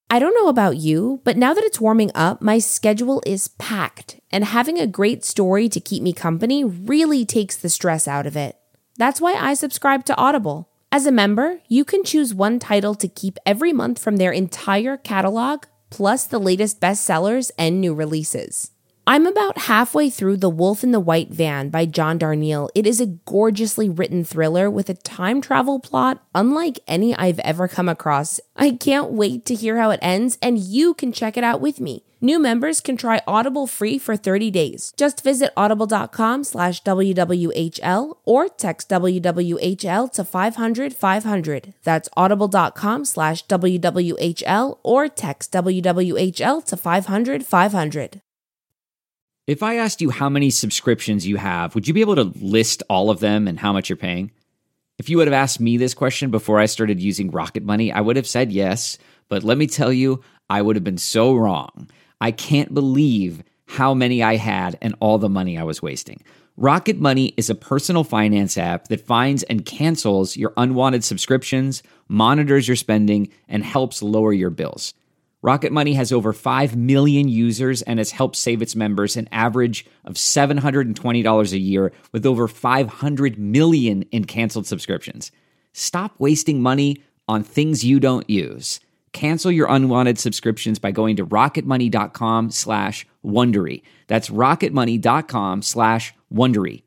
I don't know about you, but now that it's warming up, my schedule is packed, and having a great story to keep me company really takes the stress out of it. That's why I subscribe to Audible. As a member, you can choose one title to keep every month from their entire catalog, plus the latest bestsellers and new releases. I'm about halfway through The Wolf in the White Van by John Darnielle. It is a gorgeously written thriller with a time travel plot unlike any I've ever come across. I can't wait to hear how it ends, and you can check it out with me. New members can try Audible free for 30 days. Just visit audible.com/WWHL or text WWHL to 500-500. That's audible.com/WWHL or text WWHL to 500-500. If I asked you how many subscriptions you have, would you be able to list all of them and how much you're paying? If you would have asked me this question before I started using Rocket Money, I would have said yes, but let me tell you, I would have been so wrong. I can't believe how many I had and all the money I was wasting. Rocket Money is a personal finance app that finds and cancels your unwanted subscriptions, monitors your spending, and helps lower your bills. Rocket Money has over 5 million users and has helped save its members an average of $720 a year with over 500 million in canceled subscriptions. Stop wasting money on things you don't use. Cancel your unwanted subscriptions by going to rocketmoney.com/Wondery. That's rocketmoney.com/Wondery.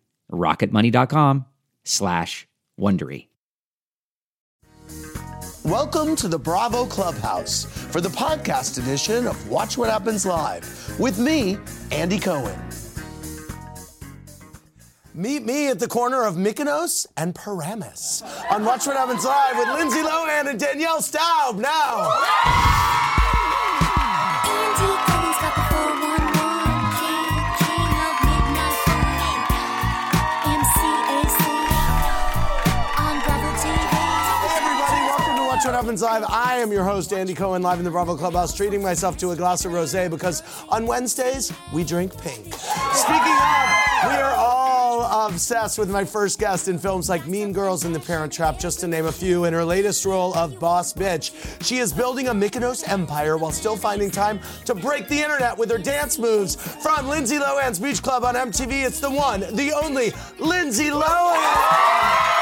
rocketmoney.com/Wondery. Welcome to the Bravo Clubhouse for the podcast edition of Watch What Happens Live with me, Andy Cohen. Meet me at the corner of Mykonos and Paramus on Watch What Happens Live with Lindsay Lohan and Danielle Staub now. Watch What Happens Live. I am your host, Andy Cohen, live in the Bravo Clubhouse, treating myself to a glass of rosé because on Wednesdays, we drink pink. Speaking of, we are all obsessed with my first guest in films like Mean Girls and The Parent Trap, just to name a few. In her latest role of Boss Bitch, she is building a Mykonos empire while still finding time to break the internet with her dance moves. From Lindsay Lohan's Beach Club on MTV, it's the one, the only, Lindsay Lohan!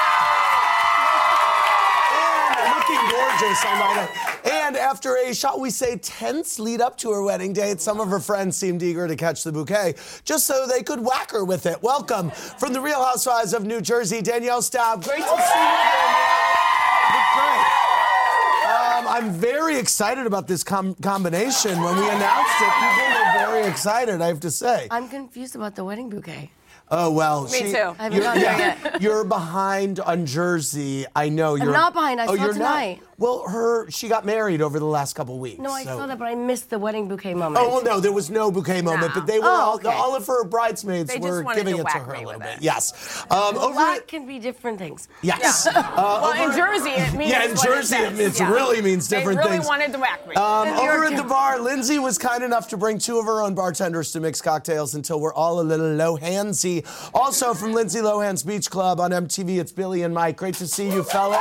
Gorgeous, I might add. And after a, shall we say, tense lead up to her wedding date, some of her friends seemed eager to catch the bouquet just so they could whack her with it. Welcome from the Real Housewives of New Jersey, Danielle Staub. Great to see you, Danielle. Great. I'm very excited about this combination. When we announced it, people were very excited, I have to say. I'm confused about the wedding bouquet. Oh, well. Me too. I haven't gone there yet. You're behind on Jersey. I know you're. I'm not behind. I saw tonight. Not? Well, she got married over the last couple weeks. No, I saw that, but I missed the wedding bouquet moment. Oh, well, no, there was no bouquet moment, but they were all of her bridesmaids were giving it to her a little bit. Yes. That can be different things. Yes. Well, in Jersey, it means in Jersey, it really means different things. They really wanted to whack me. Over at the bar, Lindsay was kind enough to bring 2 of her own bartenders to mix cocktails until we're all a little Lohansy. Also from Lindsay Lohan's Beach Club on MTV, it's Billy and Mike. Great to see you, fellas.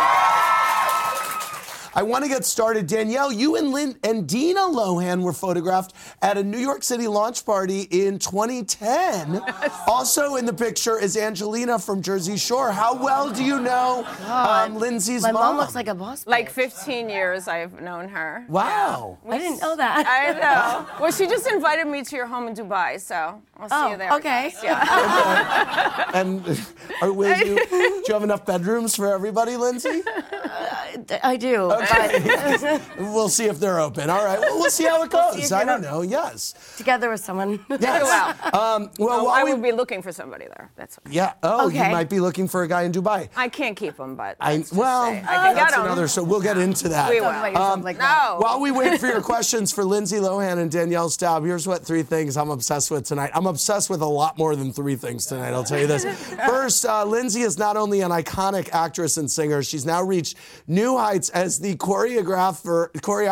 I want to get started. Danielle, you and Dina Lohan were photographed at a New York City launch party in 2010. Also in the picture is Angelina from Jersey Shore. How well do you know Lindsay's mom? My mom looks like a boss. Like 15 years I've known her. Wow. I didn't know that. I know. Well, she just invited me to your home in Dubai, so I'll see you there. Okay. Yeah. Okay. And do you have enough bedrooms for everybody, Lindsay? I do. Okay. We'll see if they're open. All right. Well, we'll see how it goes. I don't know. Yes. Together with someone. Yes. Well, I would be looking for somebody there. That's okay. Yeah. Oh, okay. You might be looking for a guy in Dubai. I can't keep him, but I can get him. So we'll get into that. We will. While we wait for your questions for Lindsay Lohan and Danielle Staub, here's what 3 things I'm obsessed with tonight. I'm obsessed with a lot more than 3 things tonight. I'll tell you this. First, Lindsay is not only an iconic actress and singer, she's now reached new new heights as the choreographer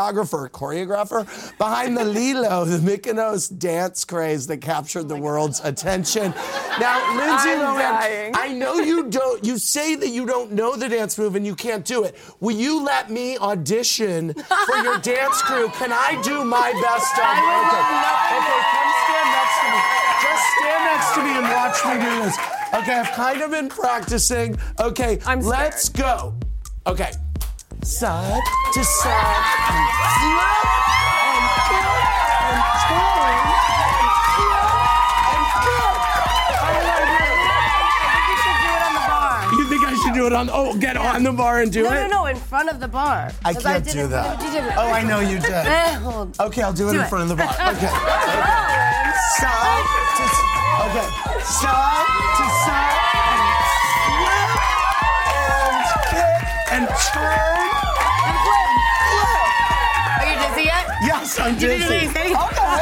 behind the Lilo, the Mykonos dance craze that captured the world's attention. Now, Lindsay Lohan, I know you say that you don't know the dance move and you can't do it. Will you let me audition for your dance crew? Can I do my best on Okay, come stand next to me. Just stand next to me and watch me do this. Okay, I've kind of been practicing. Okay, let's go. Okay. Side to side, and flip, and flip, and turn, and flip, and flip. You think I should do it on, get on the bar and do it? No, in front of the bar. I can't do that. Oh, I know you did. Okay, I'll do it in front of the bar. Okay. Side to side. Okay. Side to side. And turn. And flip. Are you dizzy yet? Yes, I'm dizzy. Okay.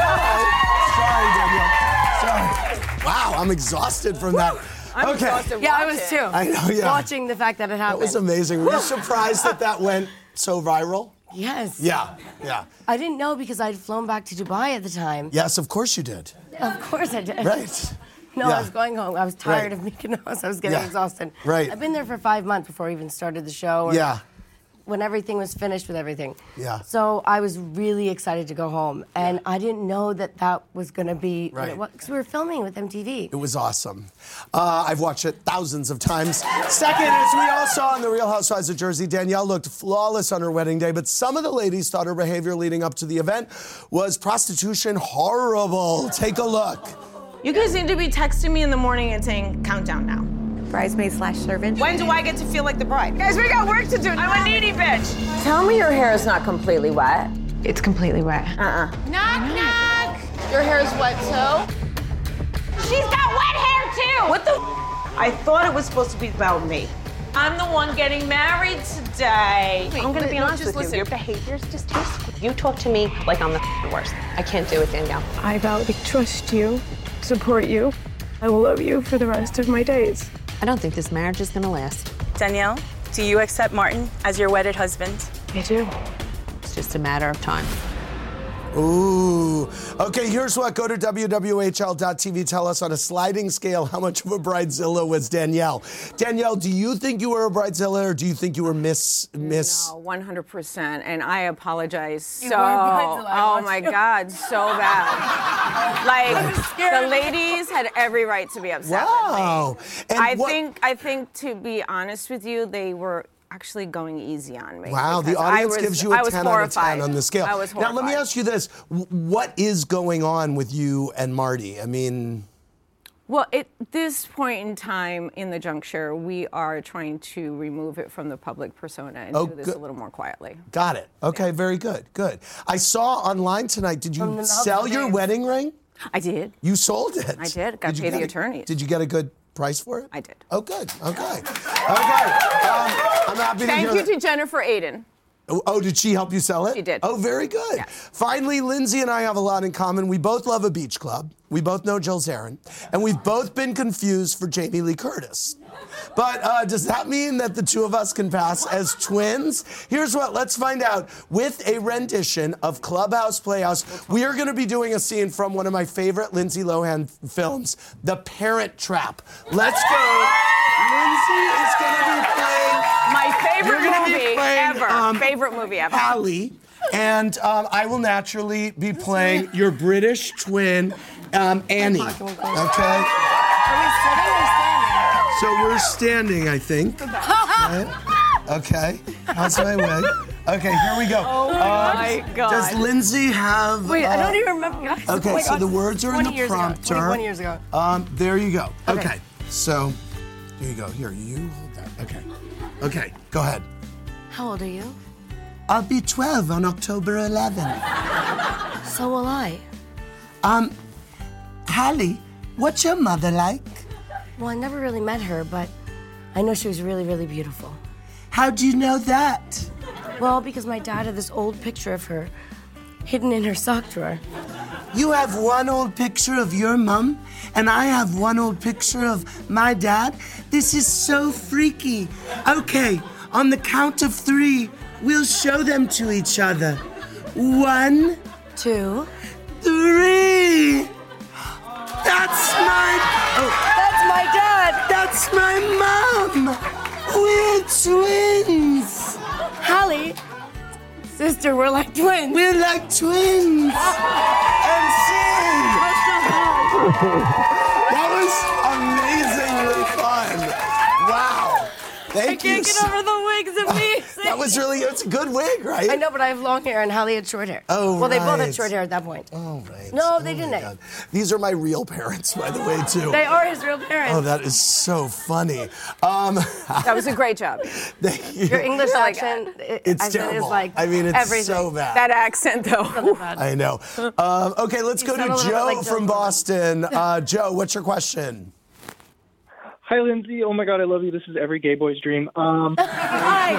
Sorry, Danielle. Sorry. Wow, I'm exhausted from that. I'm exhausted. Yeah, I was too. I know, yeah. Watching the fact that it happened. That was amazing. Were you surprised that went so viral? Yes. Yeah. I didn't know because I'd flown back to Dubai at the time. Yes, of course you did. Of course I did. Right. No, Yeah. I was going home. I was tired of Mykonos. I was getting exhausted. Right. I've been there for 5 months before I even started the show. Or Yeah. When everything was finished with everything. Yeah. So I was really excited to go home. And I didn't know that was going to be what it was. Because we were filming with MTV. It was awesome. I've watched it thousands of times. Second, as we all saw on The Real Housewives of Jersey, Danielle looked flawless on her wedding day, but some of the ladies thought her behavior leading up to the event was prostitution horrible. Take a look. You guys need to be texting me in the morning and saying, countdown now. Bridesmaid/servant. When do I get to feel like the bride? Guys, we got work to do. I'm a needy bitch. Tell me your hair is not completely wet. It's completely wet. Knock, knock. Your hair is wet too? She's got wet hair too. What the? I thought it was supposed to be about me. I'm the one getting married today. I'm gonna be honest with you. Your behavior's just tasteful. You talk to me like I'm the worst. I can't do it, Danielle. I vow to trust you, support you. I will love you for the rest of my days. I don't think this marriage is gonna last. Danielle, do you accept Martin as your wedded husband? I do. It's just a matter of time. Ooh. Okay, here's what. Go to WWHL.tv. Tell us on a sliding scale how much of a bridezilla was Danielle. Danielle, do you think you were a bridezilla or do you think you were Miss? No, 100%. And I apologize so. were a bridezilla. Oh my God, so bad. Like the ladies had every right to be upset Wow. with me. And I think to be honest with you, they were actually going easy on me. Wow, the audience gives you a 10 out of 10 on the scale. I was horrified. Now, let me ask you this. What is going on with you and Marty? I mean... Well, at this point in time in the juncture, we are trying to remove it from the public persona and do this a little more quietly. Got it. Okay, very good. Good. I saw online tonight, did you sell your wedding ring? I did. You sold it? I did. Got to pay the attorneys. Did you get a good price for it? I did. Oh, good. Okay. I'm happy to hear Thank you to Jennifer Aiden. Oh, did she help you sell it? She did. Oh, very good. Yes. Finally, Lindsay and I have a lot in common. We both love a beach club. We both know Jill Zarin. And we've both been confused for Jamie Lee Curtis. But does that mean that the two of us can pass as twins? Here's what, let's find out. With a rendition of Clubhouse Playhouse, we are going to be doing a scene from one of my favorite Lindsay Lohan films, The Parent Trap. Let's go. Lindsay is going to be playing... My favorite movie ever. Favorite movie ever. Hallie. And I will naturally be playing your British twin, Annie. Okay? Are we sitting or standing? So we're standing, I think. Right? Okay. How's my wig? Okay, here we go. Oh my God. Does Lindsay have... Wait, I don't even remember. Guys. Okay, Oh my so God. the words are in the prompter. 21 years ago. There you go. Okay. So, here you go. Here, you hold that. Okay. Okay, go ahead. How old are you? I'll be 12 on October 11th. So will I. Hallie, what's your mother like? Well, I never really met her, but I know she was really, really beautiful. How do you know that? Well, because my dad had this old picture of her hidden in her sock drawer. You have one old picture of your mom, and I have one old picture of my dad. This is so freaky. Okay, On the count of 3, we'll show them to each other. 1, 2, 3. That's my dad. That's my mom. We're twins. Hallie, sister, we're like twins. We're like twins. And sing. That was amazingly fun. Wow. Thank you. I can't get over the wigs of me. That was it's a good wig, right? I know, but I have long hair and Hallie had short hair. Oh, well, they both right. had short hair at that point. Oh, right. No, they didn't. God. These are my real parents, by the way, too. They are his real parents. Oh, that is so funny. That was a great job. Your English accent, it's terrible. Is like it's everything. so bad. That accent, though. I know. Okay, let's go to Joe like from Boston. Joe, what's your question? Hi, Lindsay. Oh, my God, I love you. This is every gay boy's dream. Hi.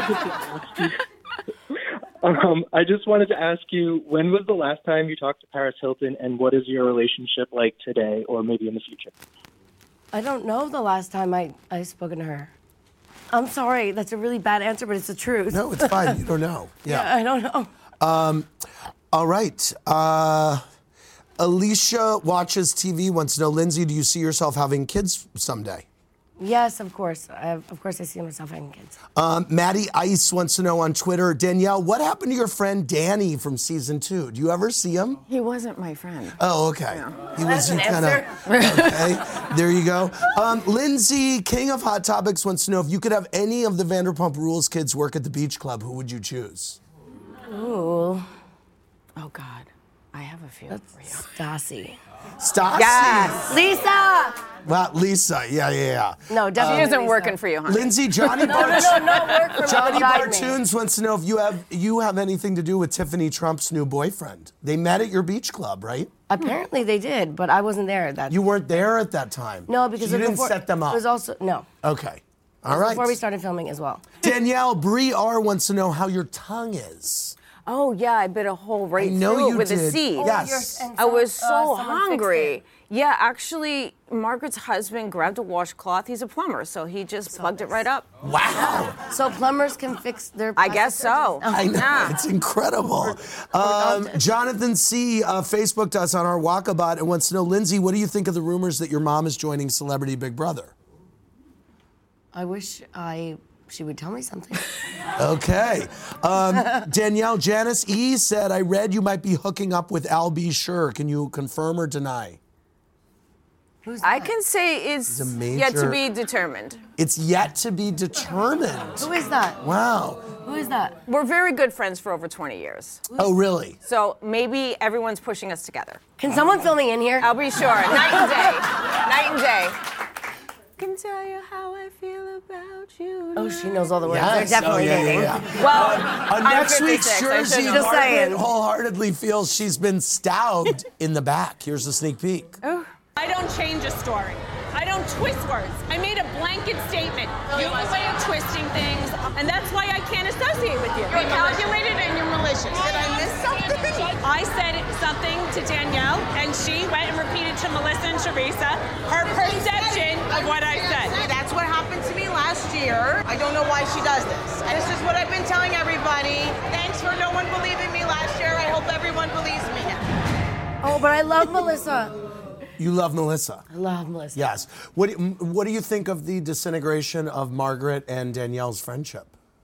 I just wanted to ask you, when was the last time you talked to Paris Hilton, and what is your relationship like today or maybe in the future? I don't know the last time I've spoken to her. I'm sorry. That's a really bad answer, but it's the truth. No, it's fine. You don't know. Yeah, I don't know. All right. Alicia watches TV, wants to know, Lindsay, do you see yourself having kids someday? Yes, of course. Of course I see myself having kids. Maddie Ice wants to know on Twitter, Danielle, what happened to your friend Danny from season 2? Do you ever see him? He wasn't my friend. Oh, okay. No. He was you kind of. Okay, there you go. Lindsay, King of Hot Topics, wants to know, if you could have any of the Vanderpump Rules kids work at the beach club, who would you choose? Ooh. Oh, God. I have a feeling for you. Stassi. Stassi? Yes. Lisa! Well, Lisa, yeah. No, definitely. She isn't Lisa. working for you, honey. Lindsay, Johnny No, work for me. Johnny Guide me. Bartunes wants to know if you have anything to do with Tiffany Trump's new boyfriend. They met at your beach club, right? Apparently they did, but I wasn't there at that time. You weren't there at that time. No, because you didn't before, set them up. It was also no. Okay. All right. Before we started filming as well. Danielle, Bree R wants to know how your tongue is. Oh, yeah, I bit a hole right I know through you it with did. a seed. Yes. I was so someone hungry. fixed Yeah, actually, Margaret's husband grabbed a washcloth. He's a plumber, so he just plugged it right up. Wow. So plumbers can fix their. I guess so. I know. Yeah. It's incredible. Jonathan C. Facebooked us on our Walkabout and wants to know, Lindsay, what do you think of the rumors that your mom is joining Celebrity Big Brother? I wish she would tell me something. Okay. Danielle, Janice E. said, I read you might be hooking up with Al B. Schur. Can you confirm or deny? Who's that? I can say it's yet to be determined. It's yet to be determined. Who is that? Wow. Who is that? We're very good friends for over 20 years. Oh, really? So maybe everyone's pushing us together. Can someone fill me in here? I'll be sure. Night and day. Night and day. Can tell you how I feel about you. Oh, she knows all the words. Yes. They're definitely dating. Well, on next week's Jersey, Just Margaret saying. wholeheartedly feels she's been stabbed in the back. Here's a sneak peek. I don't change a story. I don't twist words. I made a blanket statement. You have a way of twisting things, and that's why I can't associate with you. You're calculated and you're malicious. Did I miss something? I said something to Danielle, and she went and repeated to Melissa and Teresa her perception of what I said. That's what happened to me last year. I don't know why she does this. This is what I've been telling everybody. Thanks for no one believing me last year. I hope everyone believes me now. Oh, but I love Melissa. You love Melissa. I love Melissa. Yes. What do you think of the disintegration of Margaret and Danielle's friendship?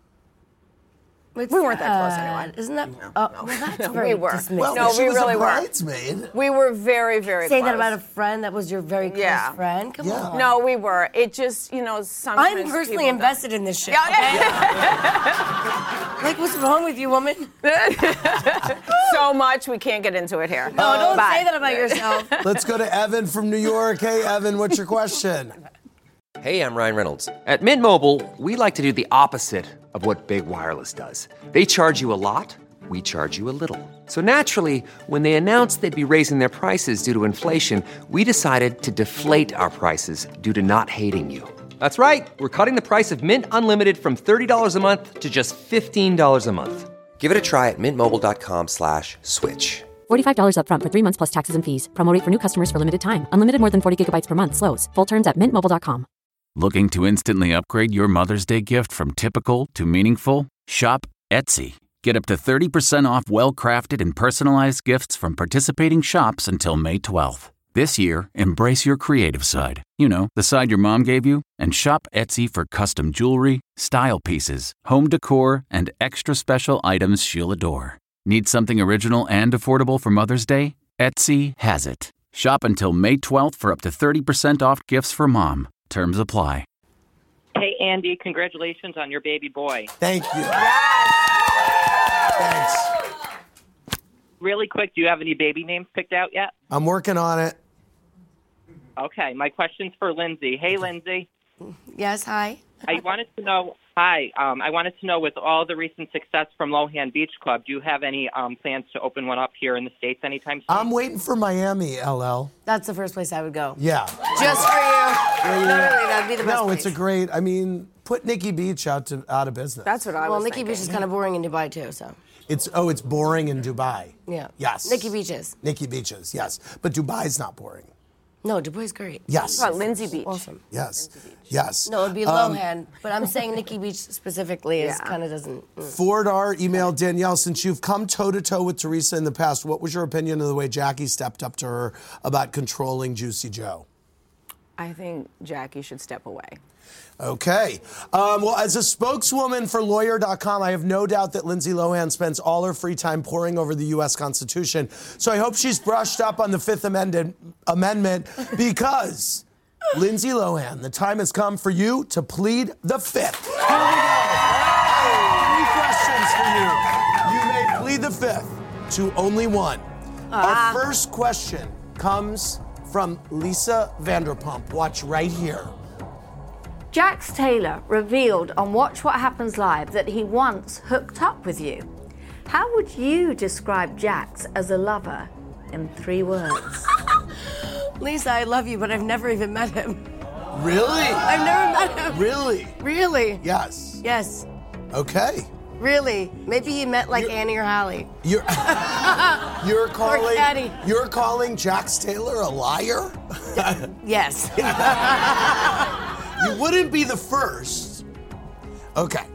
We weren't that close anyway. Isn't that? Well, that's very we were. dismissive. Well, No, she we was really a were. bridesmaid. We were very, very Say close. that about a friend that was your very close friend? Come on. No, we were. It just, sometimes I'm personally people invested in this shit. Yeah. Like, what's wrong with you, woman? So much, we can't get into it here. No, don't say that about yourself. Let's go to Evan from New York. Hey, Evan, what's your question? Hey, I'm Ryan Reynolds. At Mint Mobile, we like to do the opposite of what Big Wireless does. They charge you a lot, we charge you a little. So naturally, when they announced they'd be raising their prices due to inflation, we decided to deflate our prices due to not hating you. That's right. We're cutting the price of Mint Unlimited from $30 a month to just $15 a month. Give it a try at mintmobile.com/switch. $45 up front for 3 months plus taxes and fees. Promo rate for new customers for limited time. Unlimited more than 40 gigabytes per month slows. Full terms at mintmobile.com. Looking to instantly upgrade your Mother's Day gift from typical to meaningful? Shop Etsy. Get up to 30% off well-crafted and personalized gifts from participating shops until May 12th. This year, embrace your creative side. You know, the side your mom gave you. And shop Etsy for custom jewelry, style pieces, home decor, and extra special items she'll adore. Need something original and affordable for Mother's Day? Etsy has it. Shop until May 12th for up to 30% off gifts for mom. Terms apply. Hey, Andy, congratulations on your baby boy. Thank you. Thanks. Really quick, do you have any baby names picked out yet? I'm working on it. Okay, my question's for Lindsay. Hey, Lindsay. Yes, hi. I wanted to know, with all the recent success from Lohan Beach Club, do you have any plans to open one up here in the States anytime soon? I'm waiting for Miami, LL. That's the first place I would go. Yeah. Just for you. Literally, that'd be the best place. It's a great, put Nikki Beach out of business. That's what I was Well, Nikki thinking. Beach is kind of boring in Dubai, too, so. It's boring in Dubai. Yeah. Yes. Nikki Beaches. Nikki Beaches, yes. But Dubai's not boring. No, Dubai's great. Yes. What about Lindsay Beach? Awesome. Yes. Yes. No, it'd be Lohan, but I'm saying Nikki Beach specifically kind of doesn't. Ford R emailed Danielle, since you've come toe-to-toe with Teresa in the past, what was your opinion of the way Jackie stepped up to her about controlling Juicy Joe? I think Jackie should step away. Okay. Well, as a spokeswoman for Lawyer.com, I have no doubt that Lindsay Lohan spends all her free time poring over the U.S. Constitution. So I hope she's brushed up on the Fifth Amendment because, Lindsay Lohan, the time has come for you to plead the Fifth. Here we go. I have 3 questions for you. You may plead the Fifth to only one. Our first question comes from Lisa Vanderpump. Watch right here. Jax Taylor revealed on Watch What Happens Live that he once hooked up with you. How would you describe Jax as a lover in 3 words? Lisa, I love you, but I've never even met him. Really? I've never met him. Really? Really? Yes. Yes. Okay. Really? Maybe he met like Annie or Hallie. You're Caddy. You're calling Jax Taylor a liar? Yes. You wouldn't be the first. Okay.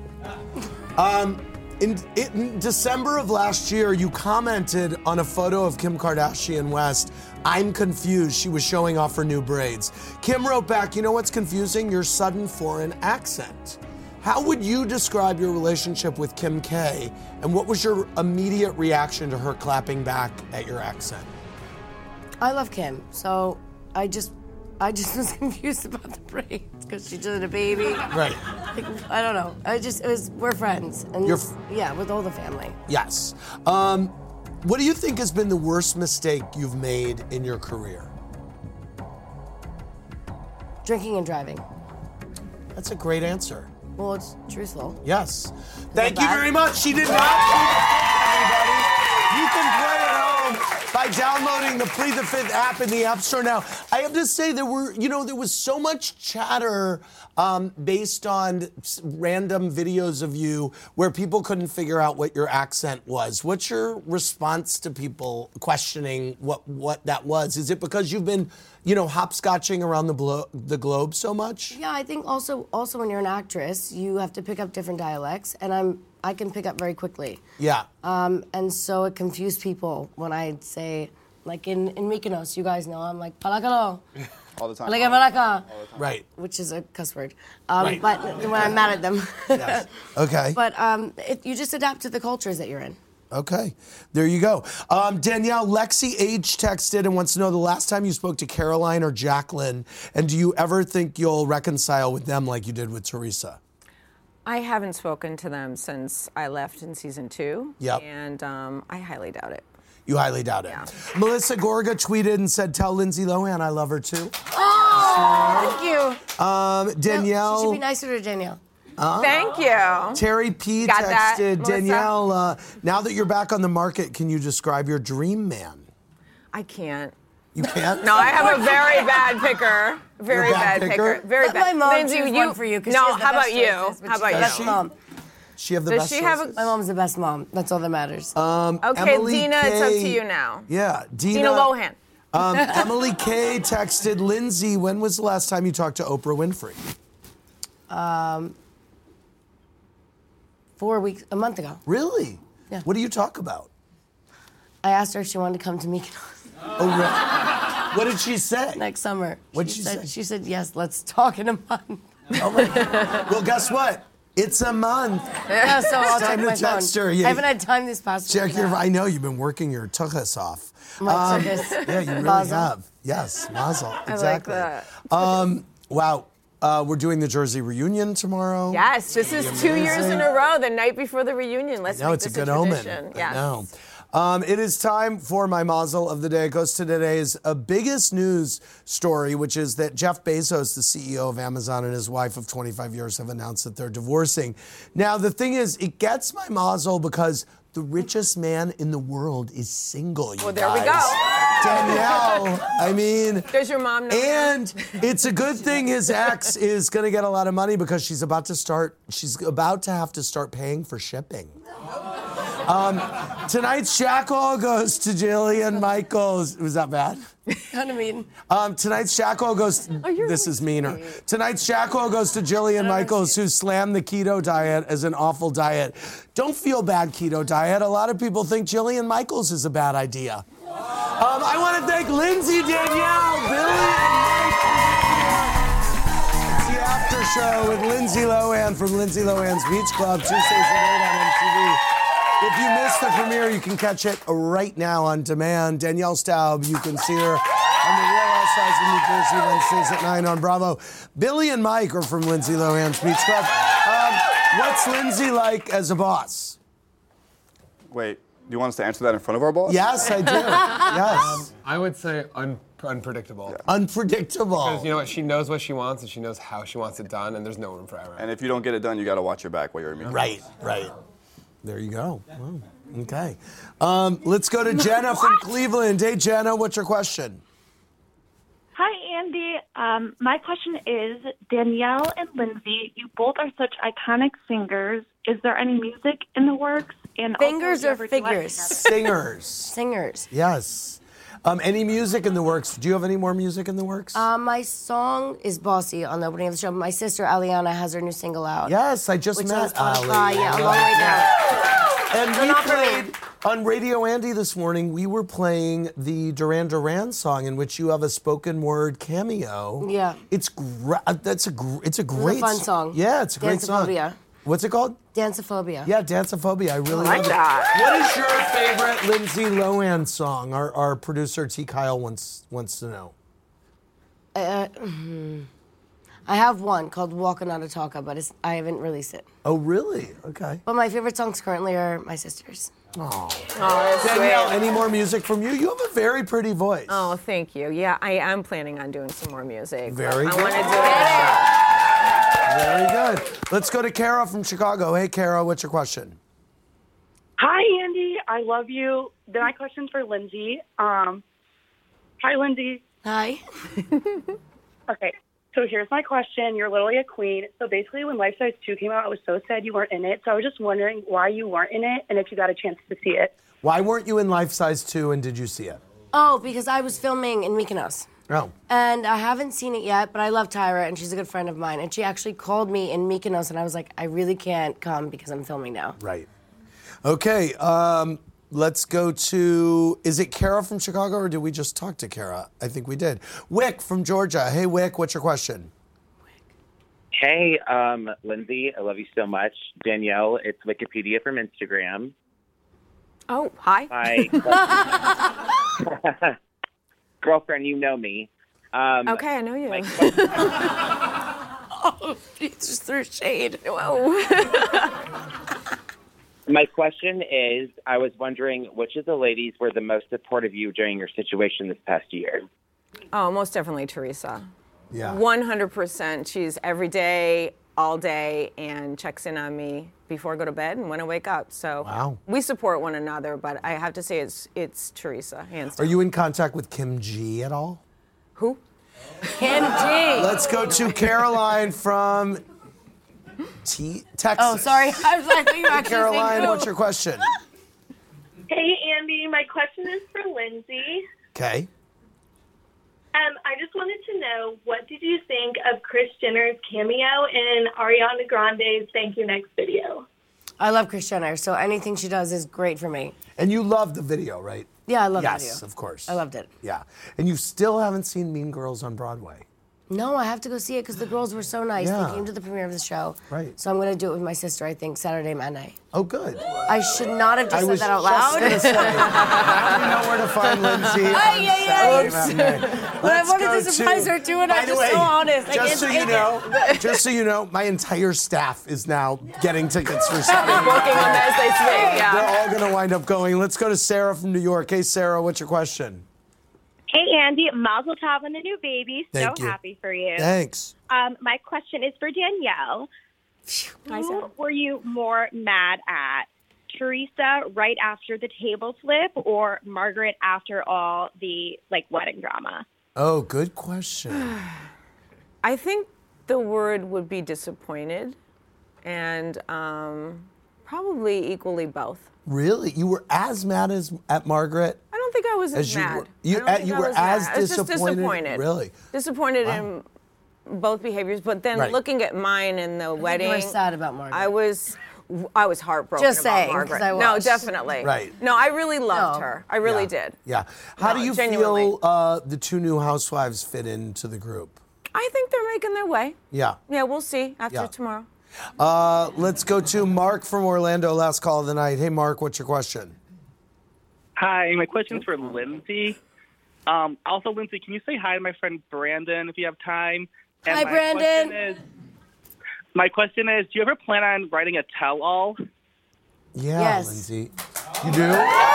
In December of last year, you commented on a photo of Kim Kardashian West. I'm confused. She was showing off her new braids. Kim wrote back, you know what's confusing? Your sudden foreign accent. How would you describe your relationship with Kim K? And what was your immediate reaction to her clapping back at your accent? I love Kim, so I just was confused about the braids because she just had a baby. Right. I don't know. We're friends. And with all the family. Yes. What do you think has been the worst mistake you've made in your career? Drinking and driving. That's a great answer. Well, it's truthful. Yes. Thank you very much. She did not. Everybody. You can play at home by downloading the Plead the Fifth app in the App Store now. I have to say there was so much chatter based on random videos of you where people couldn't figure out what your accent was. What's your response to people questioning what that was? Is it because you've been, hopscotching around the globe so much? Yeah, I think also when you're an actress, you have to pick up different dialects, and I can pick up very quickly. Yeah. And so it confused people when I'd say, like in Mykonos, you guys know, I'm like, palakalo. All the time. Palaka. Right. Which is a cuss word. Right. But when I'm mad at them. Yes. Okay. But you just adapt to the cultures that you're in. Okay, there you go. Danielle, Lexi H texted and wants to know the last time you spoke to Caroline or Jacqueline, and do you ever think you'll reconcile with them like you did with Teresa? I haven't spoken to them since I left in season 2. Yep. And I highly doubt it. You highly doubt it. Yeah. Melissa Gorga tweeted and said, tell Lindsay Lohan I love her too. Oh, thank you. Danielle. No, she should be nicer to Danielle. Thank you. Terry P. Got texted, that, Danielle, now that you're back on the market, can you describe your dream man? I can't. You can't? No, I have a very bad picker. Very bad picker. Very Let bad. my mom Lindsay, choose one for you. No, she has the how best about you? choices, How about best you? Mom. She have the Does best she have choices? My mom's the best mom. That's all that matters. Okay, Emily Dina, K. it's up to you now. Yeah, Dina Lohan. Emily K. texted, Lindsay, when was the last time you talked to Oprah Winfrey? a month ago. Really? Yeah. What do you talk about? I asked her if she wanted to come to Mykonos. Oh, really? What did she say? Next summer. What did she say? She said, yes, let's talk in a month. Oh my God. Well, guess what? It's a month. Yeah, so I'll It's check time my to text phone. her. Yeah. I haven't had time this past week. Check your. I know you've been working your tuchus off. My tuchus. Yeah, you really Mazel. have. Yes, mazel. I Exactly. like that. Wow. We're doing the Jersey reunion tomorrow. Yes, this is 2 years in a row, the night before the reunion. Let's No, make it's a this good tradition. omen. Yes. I know. It is time for my mazel of the day. It goes to today's biggest news story, which is that Jeff Bezos, the CEO of Amazon, and his wife of 25 years have announced that they're divorcing. Now, the thing is, it gets my mazel because the richest man in the world is single, you Well, there guys. we go. Danielle, I mean... Does your mom know? And it's a good thing his ex is going to get a lot of money because she's about to have to start paying for shipping. Tonight's shackle goes to Jillian Michaels. Was that bad? Kind of mean. Tonight's shackle goes. This is meaner. Tonight's shackle goes to Jillian Michaels, who slammed the keto diet as an awful diet. Don't feel bad, keto diet. A lot of people think Jillian Michaels is a bad idea. I want to thank Lindsay, Danielle, Billy, and Mike. It's the after show with Lindsay Lohan from Lindsay Lohan's Beach Club, Tuesdays at 8 on MTV. If you missed the premiere, you can catch it right now on demand. Danielle Staub, you can see her on The Real Housewives of New Jersey Wednesdays at 9 on Bravo. Billy and Mike are from Lindsay Lohan's Beach Club. What's Lindsay like as a boss? Wait, do you want us to answer that in front of our boss? Yes, I do. Yes. I would say unpredictable. Yeah. Unpredictable. Because you know what? She knows what she wants and she knows how she wants it done, and there's no room for error. And if you don't get it done, you got to watch your back while you're in meetings. Right. There you go. Wow. Okay. Let's go to Jenna from Cleveland. Hey, Jenna, what's your question? Hi, Andy. My question is, Danielle and Lindsay, you both are such iconic singers. Is there any music in the works? And Fingers also, or figures? Singers. Singers. Yes. Any music in the works? Do you have any more music in the works? My song is Bossy on the opening of the show. My sister, Aliana, has her new single out. Yes, I just met Ali. Yeah, a long way down. And we played on Radio Andy this morning. We were playing the Duran Duran song in which you have a spoken word cameo. Yeah. It's it's a great fun song. Yeah, it's a great song. Danceophobia. What's it called? Danceophobia. Yeah, Danceophobia. I really like love that. it. What is your favorite Lindsay Lohan song? Our producer T. Kyle wants to know. I have one called Walking on a Talka, but I haven't released it. Oh, really? Okay. But my favorite songs currently are my sister's. Oh, that's Danielle, sweet. any more music from you? You have a very pretty voice. Oh, thank you. Yeah, I am planning on doing some more music. Very I good. want to do it. Very good. Let's go to Kara from Chicago. Hey, Kara, what's your question? Hi, Andy. I love you. Then my question's for Lindsay. Hi, Lindsay. Hi. Okay, so here's my question. You're literally a queen. So basically, when Life Size 2 came out, I was so sad you weren't in it. So I was just wondering why you weren't in it and if you got a chance to see it. Why weren't you in Life Size 2 and did you see it? Oh, because I was filming in Mykonos. Oh. And I haven't seen it yet, but I love Tyra, and she's a good friend of mine. And she actually called me in Mykonos, and I was like, I really can't come because I'm filming now. Right. Okay, let's go to, is it Kara from Chicago, or did we just talk to Kara? I think we did. Wick from Georgia. Hey, Wick, what's your question? Hey, Lindsay, I love you so much. Danielle, it's Wikipedia from Instagram. Oh, hi. Hi. Girlfriend, you know me. Okay, I know you. Oh, he just threw shade. Whoa. My question is, I was wondering which of the ladies were the most supportive of you during your situation this past year? Oh, most definitely Teresa. Yeah. 100%. She's every day, all day, and checks in on me before I go to bed and when I wake up. So Wow. we support one another, but I have to say it's Teresa, hands down. Are you in contact with Kim G at all? Who? Kim G. Let's go to Caroline from Texas. Oh, sorry. I was like, you actually Caroline, saying who? what's your question? Hey, Andy. My question is for Lindsay. Okay. I just wanted to know, what did you think of Kris Jenner's cameo in Ariana Grande's Thank You Next video? I love Kris Jenner, so anything she does is great for me. And you love the video, right? Yeah, I love the video. Yes, of course. I loved it. Yeah. And you still haven't seen Mean Girls on Broadway. No, I have to go see it because the girls were so nice. Yeah. They came to the premiere of the show. Right. So I'm going to do it with my sister, I think, Saturday matinee. Oh, good. I should not have just said that out loud. Now we know where to find Lindsay. But I wanted to surprise her too, and I'm just so honest. Just so you know, my entire staff is now getting tickets for Saturday. Working on that as they speak, yeah. They're all going to wind up going. Let's go to Sarah from New York. Hey, Sarah, what's your question? Hey, Andy. Mazel tov on the new baby. Thank so you. happy for you. Thanks. My question is for Danielle. Who were you more mad at? Teresa right after the table flip, or Margaret after all the wedding drama? Oh, good question. I think the word would be disappointed, and probably equally both. Really? You were as mad at Margaret? I don't think I was as mad. You were as I was just disappointed. Really? Disappointed in both behaviors, but then looking at mine in the wedding, You were sad about Margaret. I was heartbroken Just saying, about Margaret. 'cause I was. No, definitely. Right. No, I really loved her. I really did. Yeah. How do you genuinely. feel the two new housewives fit into the group? I think they're making their way. Yeah. Yeah, we'll see after Yeah. tomorrow. Let's go to Mark from Orlando, last call of the night. Hey, Mark, what's your question? Hi, my question's for Lindsay. Also, Lindsay, can you say hi to my friend Brandon if you have time? And Hi, Brandon. My question is, do you ever plan on writing a tell-all? Yeah, Yes. Lindsay. You do?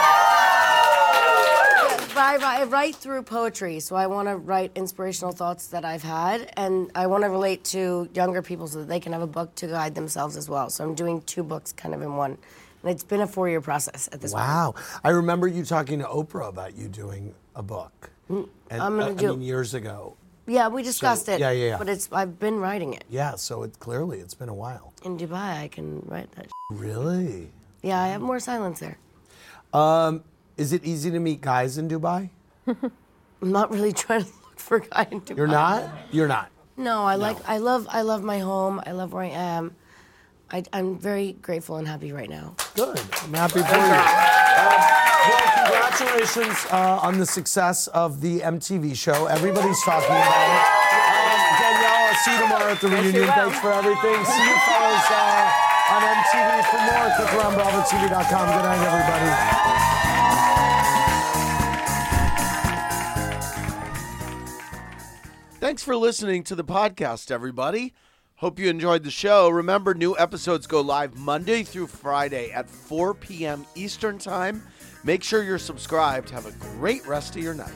I write through poetry, so I want to write inspirational thoughts that I've had, and I want to relate to younger people so that they can have a book to guide themselves as well. So I'm doing 2 books kind of in one. And it's been a 4-year process at this point. Wow. I remember you talking to Oprah about you doing a book. And, I'm gonna do- years ago. Yeah, we discussed it. Yeah. But I've been writing it. Yeah, so it's been a while. In Dubai, I can write that. Really? Yeah, I have more silence there. Is it easy to meet guys in Dubai? I'm not really trying to look for a guy in Dubai. You're not? You're not. No, I love my home. I love where I am. I'm very grateful and happy right now. Good. I'm happy for you. Well, congratulations on the success of the MTV show. Everybody's talking about it. Danielle, I'll see you tomorrow at the reunion. Thanks for everything. See you fellas on MTV for more. Click around BravoTV.com. Good night, everybody. Thanks for listening to the podcast, everybody. Hope you enjoyed the show. Remember, new episodes go live Monday through Friday at 4 p.m. Eastern Time. Make sure you're subscribed. Have a great rest of your night.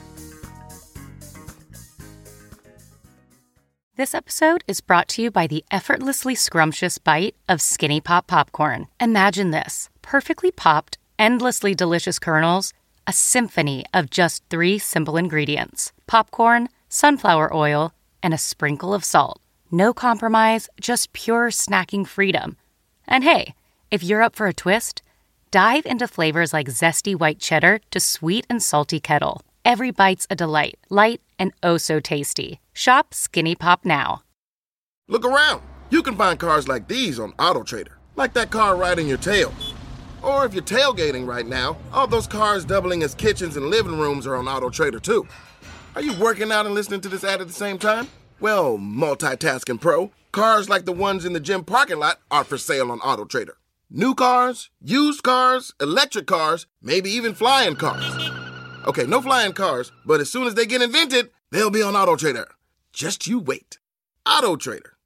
This episode is brought to you by the effortlessly scrumptious bite of Skinny Pop Popcorn. Imagine this: perfectly popped, endlessly delicious kernels, a symphony of just 3 simple ingredients: popcorn, sunflower oil, and a sprinkle of salt. No compromise, just pure snacking freedom. And hey, if you're up for a twist, dive into flavors like zesty white cheddar to sweet and salty kettle. Every bite's a delight, light and oh so tasty. Shop Skinny Pop now. Look around. You can find cars like these on AutoTrader, like that car riding your tail. Or if you're tailgating right now, all those cars doubling as kitchens and living rooms are on AutoTrader too. Are you working out and listening to this ad at the same time? Well, multitasking pro, cars like the ones in the gym parking lot are for sale on AutoTrader. New cars, used cars, electric cars, maybe even flying cars. Okay, no flying cars, but as soon as they get invented, they'll be on AutoTrader. Just you wait. AutoTrader.